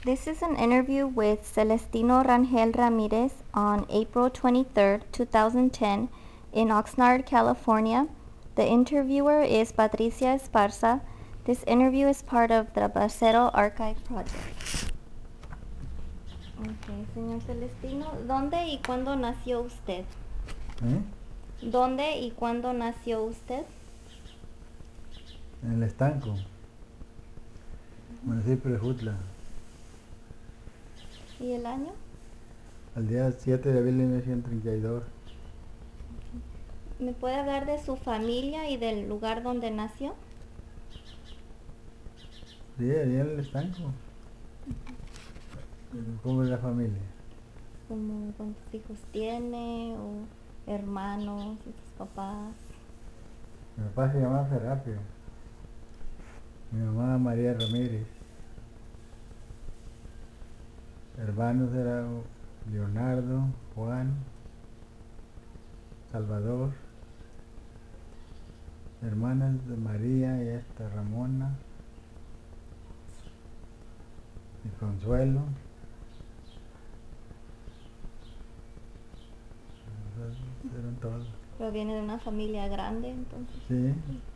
This is an interview with Celestino Rangel Ramirez on April 23rd, 2010 in Oxnard, California. The interviewer is Patricia Esparza. This interview is part of the Bracero Archive Project. Okay, señor Celestino, ¿dónde y cuándo nació usted? ¿Dónde y cuándo nació usted? En el estanco, municipio de Jutla, ¿Y el año? al día 7 de abril de 1932. ¿Me puede hablar de su familia y del lugar donde nació? Sí, allí en el estanco. ¿Cómo es la familia? ¿Como cuántos hijos tiene o hermanos y sus papás? Mi papá se llamaba Serapio, mi mamá María Ramírez, hermanos eran Leonardo, Juan, Salvador, hermanas de María y esta Ramona y Consuelo. Esos eran todos. Pero viene de una familia grande, entonces. Sí.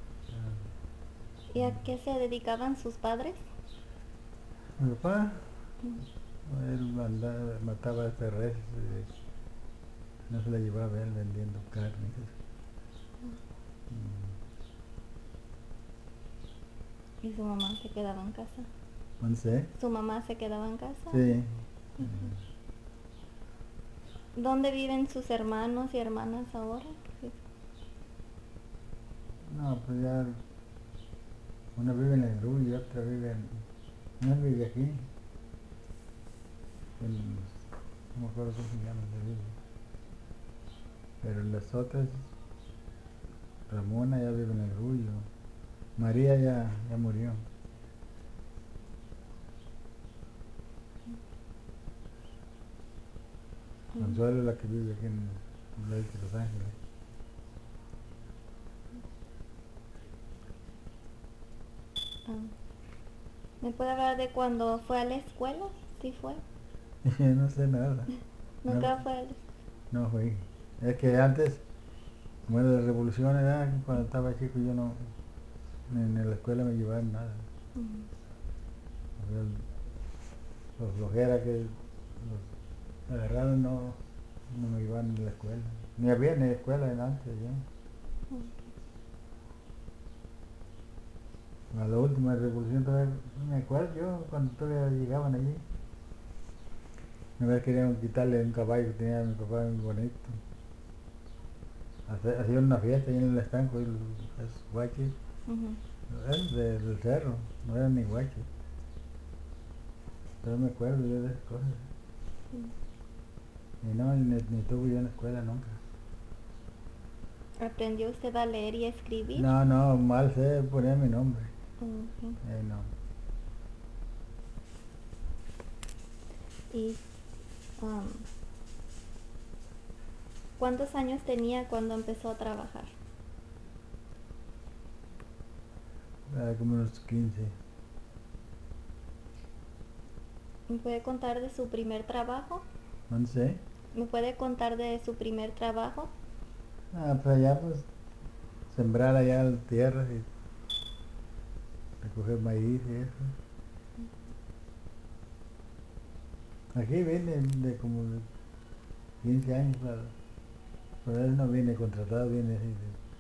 ¿Y a qué se dedicaban sus padres? Mi papá, él mataba res, no se la llevaba él vendiendo carne. ¿Y su mamá se quedaba en casa? ¿No sé? ¿Su mamá se quedaba en casa? Sí. ¿Dónde viven sus hermanos y hermanas ahora? Sí. No, pues ya una vive en el Grullo y otra vive en... Una vive aquí. No me acuerdo cómo se llama esa vive. Pero las otras, Ramona ya vive en el Grullo. María ya murió. Consuelo es la que vive aquí en Los Ángeles. ¿Me puede hablar de cuando fue a la escuela? ¿Sí fue? No sé nada. ¿Nunca fue a la escuela? No fui. Es que antes, como era la revolución, cuando estaba chico yo no, ni en la escuela me llevaban nada. Los flojera que los agarraron no me llevaban a la escuela. Ni había ni escuela en antes ya. A la última revolución todavía no me acuerdo yo cuando todavía llegaban allí. Una vez querían quitarle un caballo que tenía mi papá muy bonito. Hacían una fiesta ahí en el estanco y esos guaches. Eran del cerro, no eran ni guaches. Pero me acuerdo yo de esas cosas. Y no, ni tuve yo en la escuela nunca. ¿Aprendió usted a leer y escribir? No, mal sé poner mi nombre. No. ¿Y cuántos años tenía cuando empezó a trabajar? Como unos 15. ¿Me puede contar de su primer trabajo? No sé. ¿Me puede contar de su primer trabajo? Pues allá pues sembrar allá la tierra y recoger maíz y eso. Aquí vine de como de 15 años, pero él no viene contratado, viene así.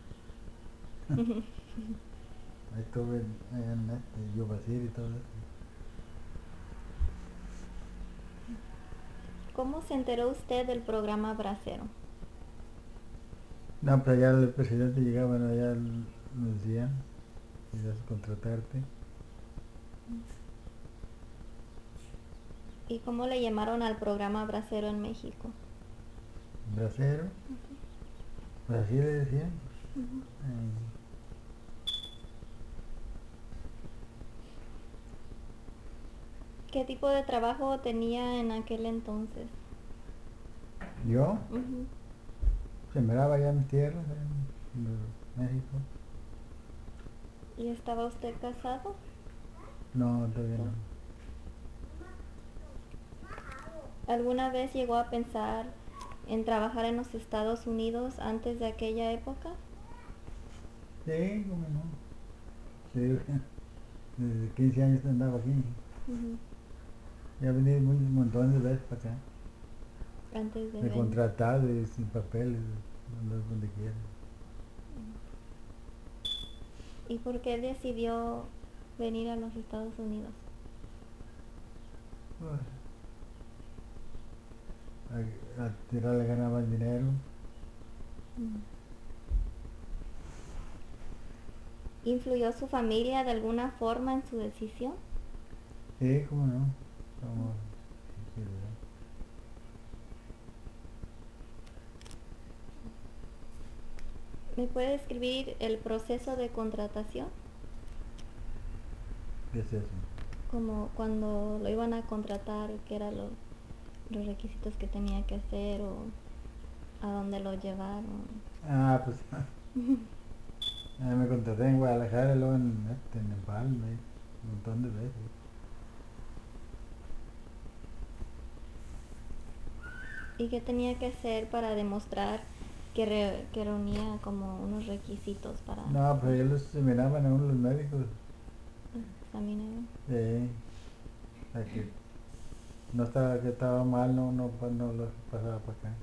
Ahí estuve allá en Yubacir y todo eso. ¿Cómo se enteró usted del programa Bracero? No, pues allá el presidente llegaba, allá nos decían, querías contratarte. ¿Y cómo le llamaron al programa Bracero en México? Bracero, pues así le decían. ¿Qué tipo de trabajo tenía en aquel entonces? Yo sembraba allá en mis tierras, en México. ¿Y estaba usted casado? No, todavía no. ¿Alguna vez llegó a pensar en trabajar en los Estados Unidos antes de aquella época? Sí, cómo no. Sí, desde 15 años andaba aquí. Ujú. Ya vení un montón de veces para acá. Antes de De venir. contratado y sin papeles, andar donde quiera. ¿Y por qué decidió venir a los Estados Unidos? Pues, a tirarle ganar más dinero. Mm. ¿Influyó su familia de alguna forma en su decisión? Sí, cómo no. Como, sí, ¿verdad? ¿Me puede describir el proceso de contratación? ¿Qué es eso? Como cuando lo iban a contratar, qué eran los requisitos que tenía que hacer o a dónde lo llevaron. Ah, pues me contraté en Guadalajara y luego en Empalme, un montón de veces. ¿Y qué tenía que hacer para demostrar que reunía como unos requisitos para No, pues ellos los examinaban a uno los médicos. examinar? O sea que no estaba, que estaba mal, no, no, no los pasaba para acá.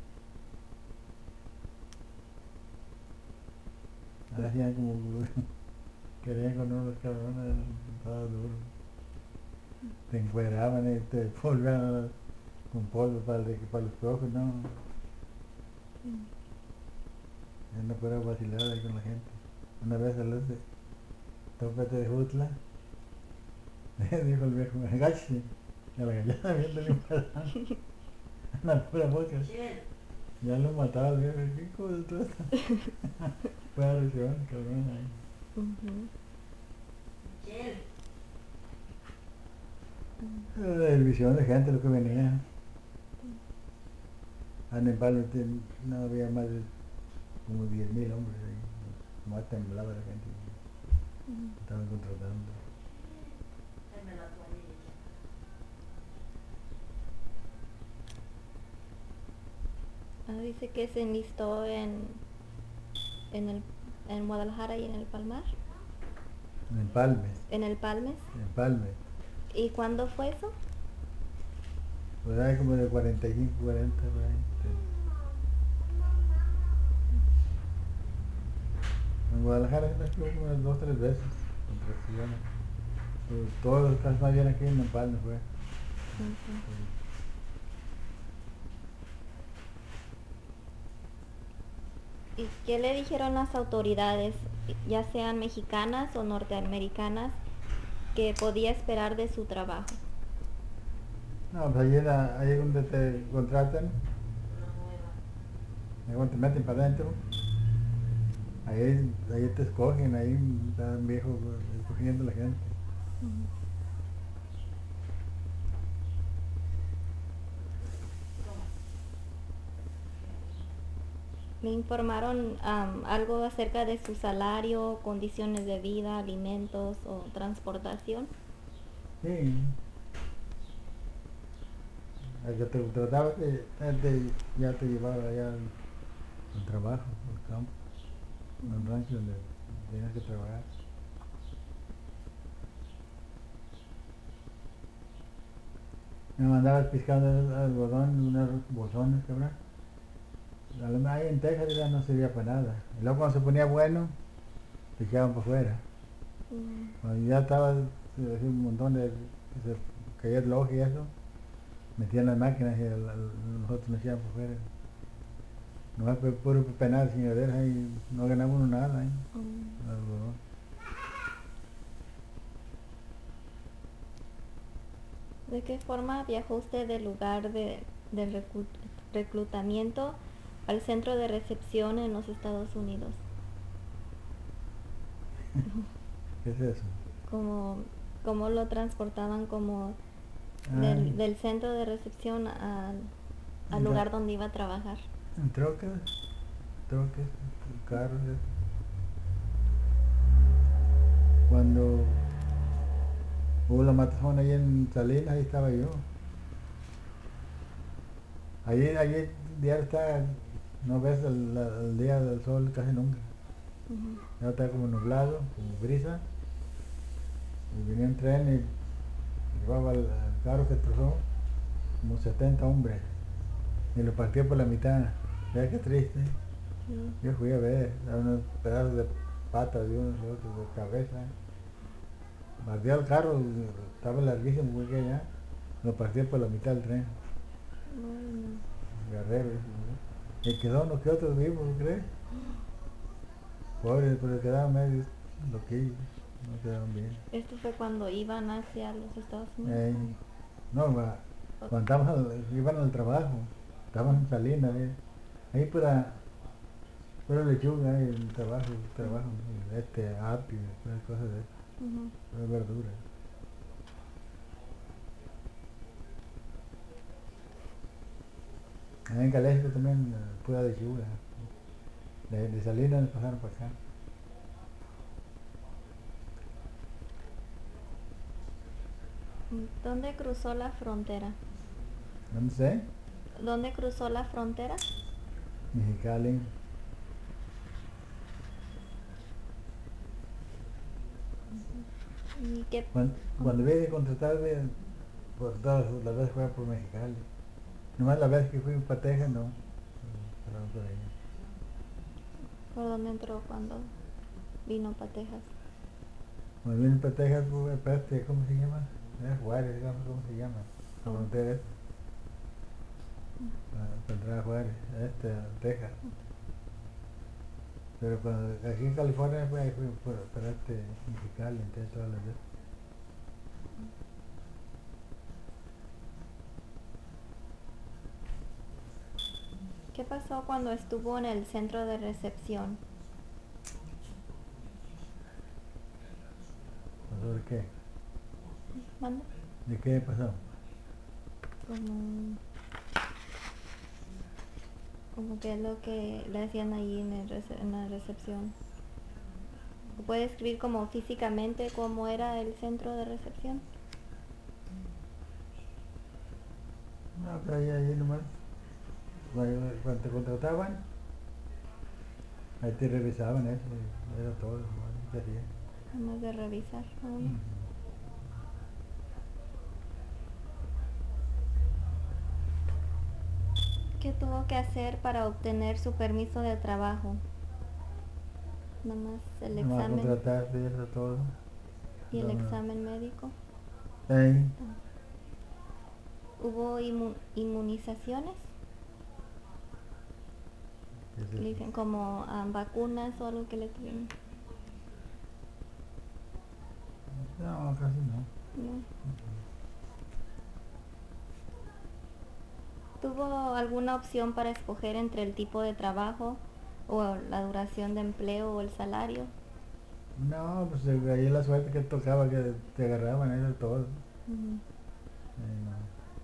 Hacían como querían con uno los cabrones, estaba duro. Te encueraban y te polveaban con polvo para los ojos, no. Yo no puedo vacilar ahí con la gente. Una vez a los de Tópete de Jutla, dijo el viejo, agache. Y a la gallina viéndole un pedazo, una pura boca. Ya lo mataba el viejo, ¿qué hijo de todo esto? Fue a recibar, cabrón, ahí. Ujú. Era la visión de gente lo que venía. A Nepal no había más de como 10.000 hombres ahí. Más temblaba la gente. Estaban contratando. Dice que se enlistó en, el, en Guadalajara y en el Palmar, En Empalme, en el Palmes. Empalme. ¿Y cuándo fue eso? Pues hay como de 45, 40 por ahí. Sí. En Guadalajara me estuvo como unas 2, 3 veces. Contrataciones. Todos los casos más bien aquí en Empalme fue. Ujú. ¿Y qué le dijeron las autoridades, ya sean mexicanas o norteamericanas, que podía esperar de su trabajo? No, pues ahí es donde te contratan, ahí donde te meten para adentro. Ahí te escogen, ahí están viejos escogiendo la gente. Ujú. ¿Le informaron algo acerca de su salario, condiciones de vida, alimentos o transportación? Sí, el que te trataba ya te llevaba allá al trabajo, al campo, al rancho donde tenías que trabajar. Me mandaba piscando algodón, unos bolsones, cabrón. Ahí en Texas ya no servía para nada. Y luego cuando se ponía bueno, te echaban para afuera. Mm. Cuando ya estaba así un montón de, que se caía el ojo y eso, metían las máquinas y nosotros nos echaban para afuera. No es puro penal sin haber ahí, no ganamos uno nada ahí. Mm. Algodón. ¿De qué forma viajó usted del lugar de reclutamiento al centro de recepción en los Estados Unidos? ¿Qué es eso? ¿Cómo, cómo lo transportaban como Ay, del centro de recepción al en, lugar donde iba a trabajar? en troques, carros. Eso. Cuando hubo la matazón ahí en Salinas, ahí estaba yo. Allí diario está, no ves el día del sol casi nunca. Ujú. Ya está como nublado, como brisa. Y venía un tren y llevaba el carro que trozó como 70 hombres. Y lo partió por la mitad. Vea qué triste. Sí. Yo fui a ver, a unos pedazos de patas de unos y otros, de cabeza. Partió el carro, estaba larguísimo, muy que allá. Lo partió por la mitad del tren. Ay, no. Guerrero. Y quedó uno que otros vivos, ¿crees? Pobres, pero quedaban medio loquillos, no quedaban bien. Esto fue cuando iban hacia los Estados Unidos. Eh, no, O- cuando iban al trabajo, estaban en Salinas, ahí pura lechuga, el trabajo, apio, puras cosas de eso, Ujú. puras verduras. Ahí en Calexco también, pura lechuga. De Salinas nos pasaron para acá. ¿Dónde cruzó la frontera? ¿Dónde sé? ¿Dónde cruzó la frontera? Mexicali. ¿Y qué? Cuando vine a contratarme, por todas las veces fue por Mexicali. Nomás la vez que fui para Texas, no. Pero por ahí. ¿Por dónde entró cuando vino para Texas? Cuando vine para Texas, fue para ¿cómo se llama? Era Juárez, digamos, ¿cómo se llama? La Oh. frontera esta, para entrar a Juárez, a Texas. Pero cuando aquí en California, pues ahí fui para Mexicali, entonces todas las veces. ¿Qué pasó cuando estuvo en el centro de recepción? ¿Sobre qué? ¿Mande? ¿De qué pasó? Como, como que es lo que le hacían ahí en la recepción. ¿Puede escribir como físicamente cómo era el centro de recepción? No, pero ahí nomás, cuando te contrataban, ahí te revisaban eso, y era todo, nomás, ¿qué hacían? Además de revisar. Nada más. ¿Qué tuvo que hacer para obtener su permiso de trabajo? Nada más el Nomás examen contratarte y eso todo. y el No, examen médico. ahí, ¿Hubo inmunizaciones? ¿qué es Le eso? dicen como vacunas o algo que le tuvieron. No, casi no. ¿No? ¿Tuvo alguna opción para escoger entre el tipo de trabajo o la duración de empleo o el salario? No, pues ahí la suerte que tocaba que te agarraban, eso es todo. Ujú. No.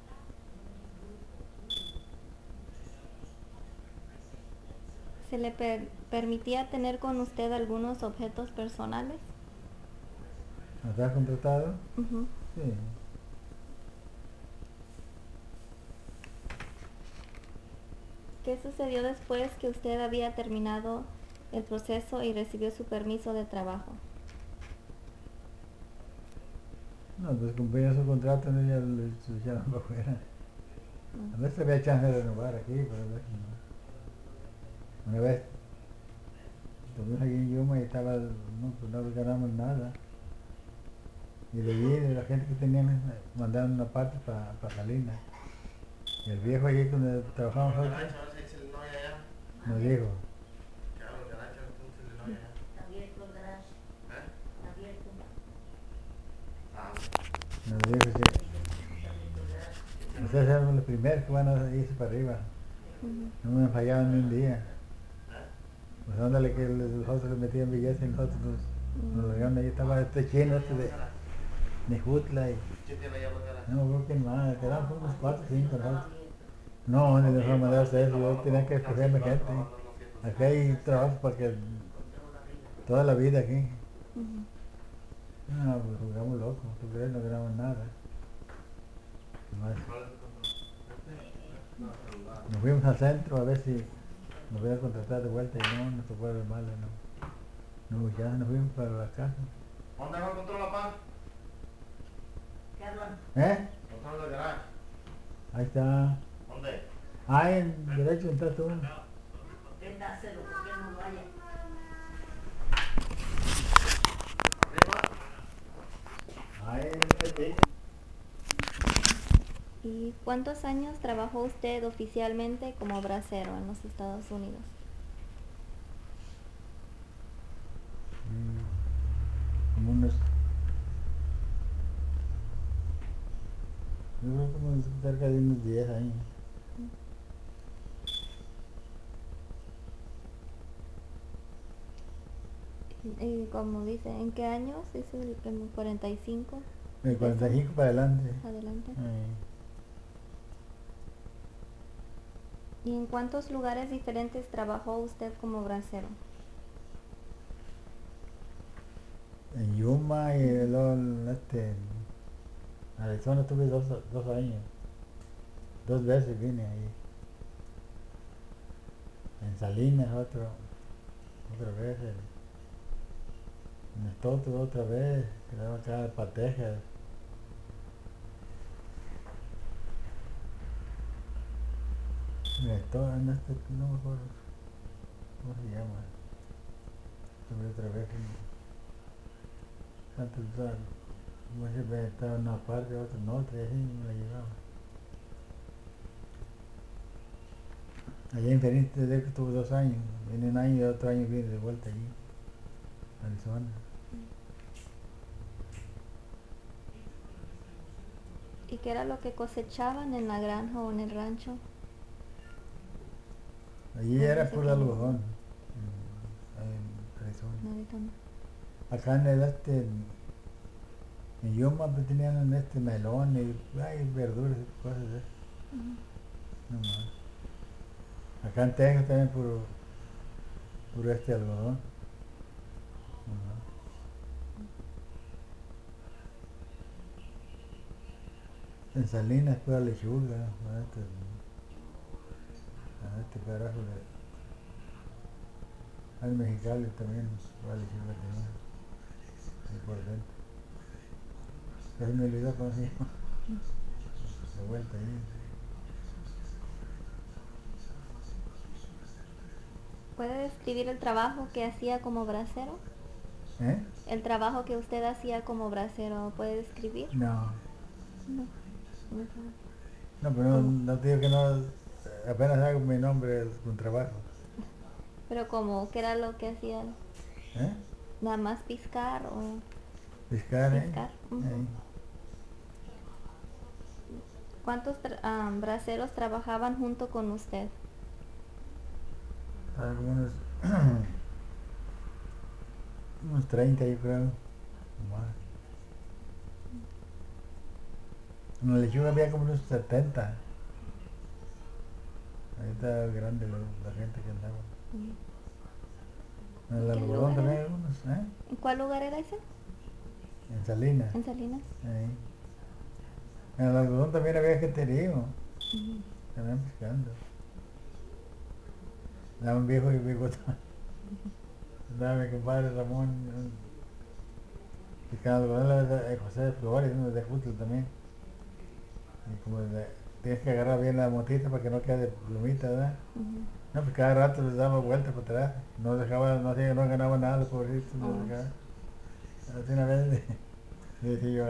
¿Se le permitía tener con usted algunos objetos personales? ¿Estás contratado? Ujú. Sí. ¿Qué sucedió después que usted había terminado el proceso y recibió su permiso de trabajo? No, pues cumplía su contrato, ¿no? Ya lo echaron para afuera. A Mm. veces había chance de renovar aquí, pero a veces no. Una vez estuvimos aquí en Yuma y estaba, no, pues no ganamos nada. Y de allí, de la gente que tenían, mandaron una parte para Salinas. Y el viejo allí donde trabajamos nosotros nos dijo, nos dijo que ustedes eran los primeros que van a irse para arriba. Ujú. No me fallaban ni un día. Pues ándale que nosotros le metían billetes y nosotros nos lo llevaron ahí. Estaba este chino, de Nejutla y no, creo que más, quedaban como unos 4 o 5 nosotros. No, ni de forma de hacer eso, yo tenía que escogerme gente. Aquí hay trabajo para que toda la vida aquí. Ujú. No, pues jugamos locos, tú crees, no ganamos nada. Nomás Nos fuimos al centro a ver si nos voy a contratar de vuelta y no, nos tocó el mal, no. No, ya nos fuimos para la casa. ¿Dónde va el control la paz? ¿Qué hablan? ¿Eh? Control del garage. Ahí está. ¿Dónde? Ahí en derecho está tú. Véndaselo, porque no lo haya. ¿Arriba? Ahí en ¿Y cuántos años trabajó usted oficialmente como bracero en los Estados Unidos? Como unos. Yo creo como cerca de unos 10 años. Y como dice, ¿en qué años? ¿Es el 45 De 45 para adelante. adelante? Ahí. ¿Y en cuántos lugares diferentes trabajó usted como bracero? En Yuma y luego en Arizona tuve 2 años. 2 veces vine ahí. En Salinas otra vez. En Estoto otra vez. Quedaba acá en Patejas. En Estoto, no me acuerdo cómo se llama. Tuve otra vez. Antes muchas veces estaba en una parte, otra en otra, y así me la llevaba. Allá en Phoenix desde que estuve 2 años. Vine un año y otro año vine de vuelta allí, a Arizona. ¿Y qué era lo que cosechaban en la granja o en el rancho? Allí No era dice puro que no. algodón, ahí en Arizona. No, ahorita no. Acá en el en Yuma pues, tenían melón y verduras y cosas de esas. Ujú. No más. Acá en Texas también puro algodón. No más. En Salinas pura lechuga, carajo en Mexicali también pura lechuga tenía, ahí por dentro. Casi me olvidó cómo se llama, de vuelta ahí. ¿Puede describir el trabajo que hacía como bracero? ¿Eh? El trabajo que usted hacía como bracero, ¿puede describir? No, No. No sabe. no, pero no, ¿Cómo? no te digo que no, apenas hago mi nombre con trabajo. Pero como, ¿qué era lo que hacía? ¿Eh? ¿Nada más piscar o Pescar, ¿eh? piscar? Ujú. Ahí. ¿Cuántos braceros trabajaban junto con usted? Algunos, unos 30 yo creo, o más. En la lechuga había como unos 70. Ahí está grande la gente que andaba. Mm. En el ¿En qué algodón lugar también era? algunos, ¿eh? ¿En cuál lugar era ese? En Salinas. ¿En Salinas? Ahí. En el algodón también había genterío, Ujú. también pescando. Andaba un viejo y bigotón. Andaba mi compadre Ramón, pescando algodón, José Flores, uno de Jutla también. Y como tienes que agarrar bien la motita para que no quede plumita, ¿verdad? Ujú. No, pues cada rato les daba vuelta para atrás. No dejaba, no ganaba nada los pobrecitos, no Oh. dejaba. Así una vez le decía yo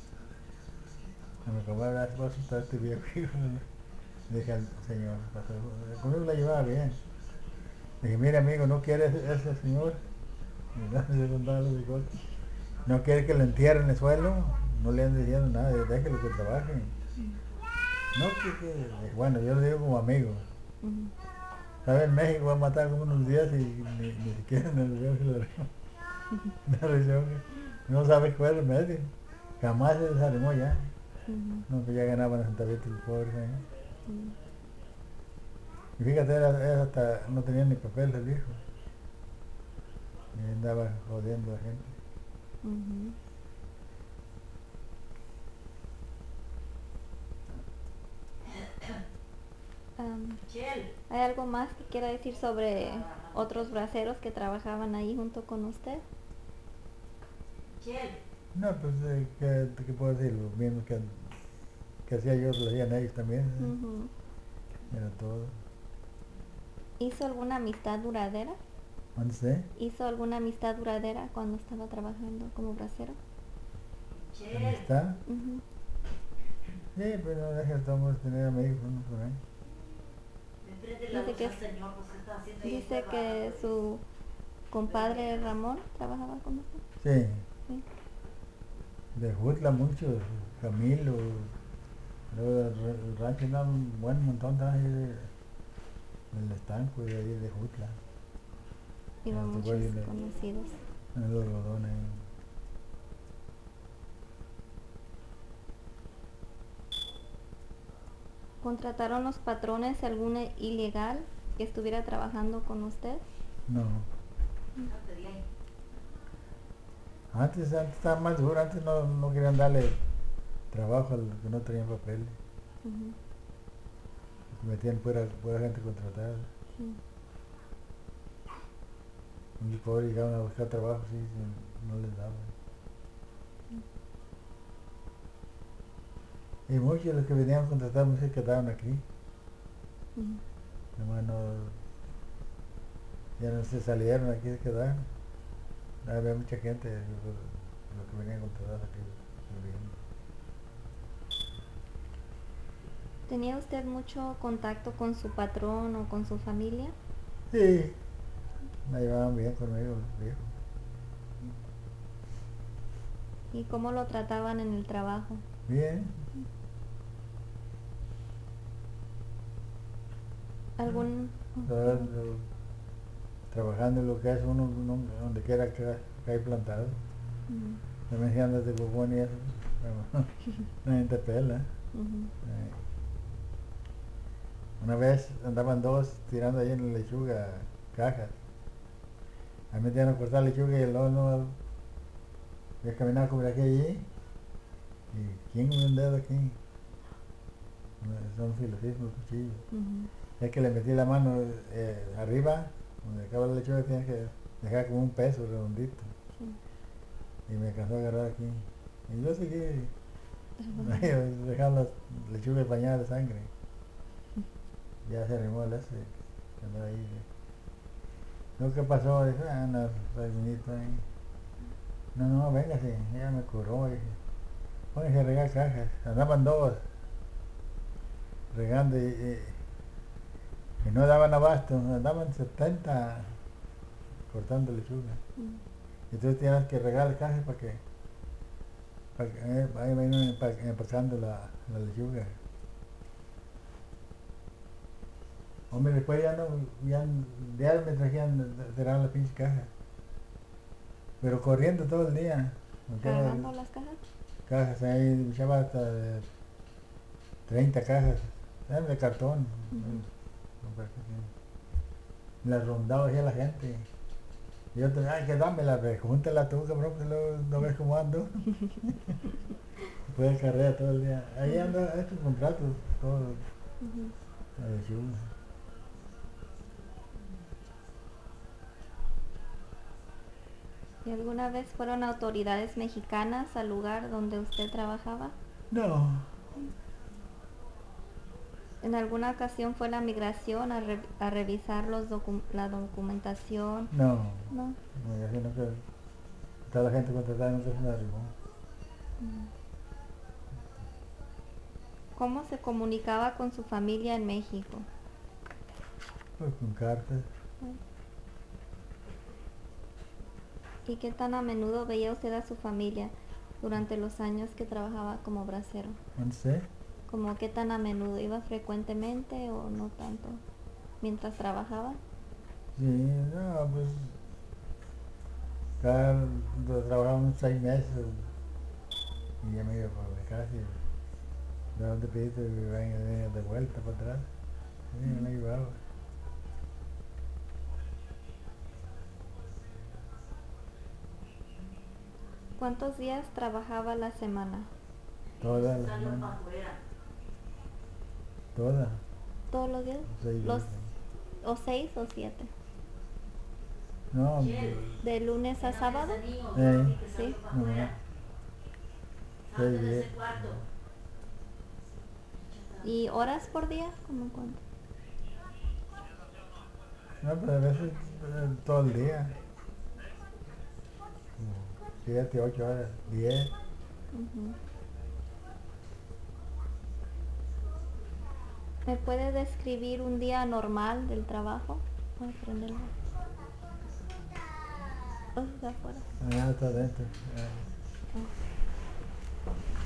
a mi compadre, voy a asustar a este viejo hijo. Le dije al señor, conmigo la llevaba bien. Le dije, mire amigo, ¿no quiere ese señor? Y no, se contaba los bigotes. ¿No quiere que lo entierren en el suelo? No le anden diciendo nada, déjelo que trabaje. No, dije, bueno, yo le digo como amigo. Ujú. ¿Sabe? En México va a matar como unos días y ni siquiera en el video se lo una lesión que no sabe cuál es el medio. Jamás se desanimó ya. Ujú. No, pues ya ganaban los centavitos los pobres ahí. Mm. Y fíjate, era hasta, no tenía ni papel el viejo. Y andaba jodiendo a la gente. Ujú. Michelle. ¿Hay algo más que quiera decir sobre otros braceros que trabajaban ahí junto con usted? Michelle. No, pues, ¿qué puedo decir? Lo mismo que hacía yo, lo hacían ellos también. Ujú. Era todo. ¿Hizo alguna amistad duradera? ¿Dónde? ¿Hizo alguna amistad duradera cuando estaba trabajando como bracero? Michelle. ¿Amistad? Ujú. Sí, pero no deja de todos tener amigos uno por ahí. Me prende la Dice luz que, al señor, pues ¿qué está haciendo ahí dice encerrado, que pues? su compadre Ramón trabajaba con usted. Sí, Sí. de Jutla muchos, Camilo, luego el rancho era un buen montón de ahí del estanco y de ahí de Jutla. Iban Me tocó muchos ahí conocidos. en el algodón ahí. ¿Contrataron los patrones alguna ilegal que estuviera trabajando con usted? No, Fíjate de ahí. antes estaba más duro, antes no querían darle trabajo a los que no tenían papeles. Ujú. Metían pura gente contratada. Sí. Muchos pobres llegaban a buscar trabajo, sí, no les daban. Y muchos de los que venían contratados se quedaron aquí. Ujú. Nomás ya no se salieron, aquí se quedaron. Había mucha gente, los que venían contratados aquí viviendo. ¿Tenía usted mucho contacto con su patrón o con su familia? Sí, me llevaban bien conmigo los viejos. ¿Y cómo lo trataban en el trabajo? Bien, ¿Algún...? todos, trabajando en lo que hace uno donde quiera que hay plantado. Ujú. También si andas de bufón y eso, pero nadie te pela. Ujú. Una vez andaban dos tirando ahí en la lechuga cajas. A mí me dieron a cortar lechuga y el otro no. Yo caminaba como aquí allí. ¿Y quién me dio un dedo aquí? Son filosismos, cuchillos. Ujú. Es que le metí la mano arriba, donde acaba la lechuga, tienes que dejar como un peso redondito. Sí. Y me alcanzó a agarrar aquí. Y yo seguí Trabajando. dejando las lechugas bañadas de sangre. Ya se arrimó el ese que andaba ahí. Lo que pasó, dije, no, rellenito ahí. No, véngase, ella me curó. Dije, póngase a regar cajas. Andaban dos regando y no daban abasto, andaban 70 cortando lechuga. Ujú. Y tú tienes que regar las cajas para que ahí vayan empacando la lechuga. Hombre, después ya me trajían de cerrar la pinche caja. Pero corriendo todo el día. Porque eran ¿Cargando las cajas? cajas ahí, echaba hasta de 30 cajas. Eran de cartón. Ujú. Las rondaba así a la gente. Y yo te ay, que dámela, júntala tú, cabrón, pues luego no ves cómo ando. Puedes carrera todo el día. Ahí ando, he hecho contratos, todo, Ujú. la lechuga. ¿Y alguna vez fueron autoridades mexicanas al lugar donde usted trabajaba? No, ¿En alguna ocasión fue la migración a revisar la documentación? no, No. me imagino que toda la gente contratada nunca se me arrimó. Mm. ¿Cómo se comunicaba con su familia en México? Pues con cartas, Mm. ¿Y qué tan a menudo veía usted a su familia durante los años que trabajaba como bracero? no sé. ¿Como qué tan a menudo? ¿Iba frecuentemente o no tanto mientras trabajaba? Sí, no, pues cada, trabajaba unos 6 meses y ya me iba para mi casa y de donde pediste que venga de vuelta para atrás. Sí, me la llevaba. ¿Cuántos días trabajaba a la semana? Toda Se la salió para semana, afuera. toda. ¿Todos los días? 6 Los, días. ¿O 6 o 7? No, ¿De lunes a sábado? Sí. no, 6 de días. ese cuarto. ¿Y horas por día? ¿Cómo cuánto? No, pues a veces todo el día. Como 7, 8 horas, 10. Ujú. ¿Me puede describir un día normal del trabajo? Voy a prenderlo. Oh, está afuera. Allá está adentro. Oh.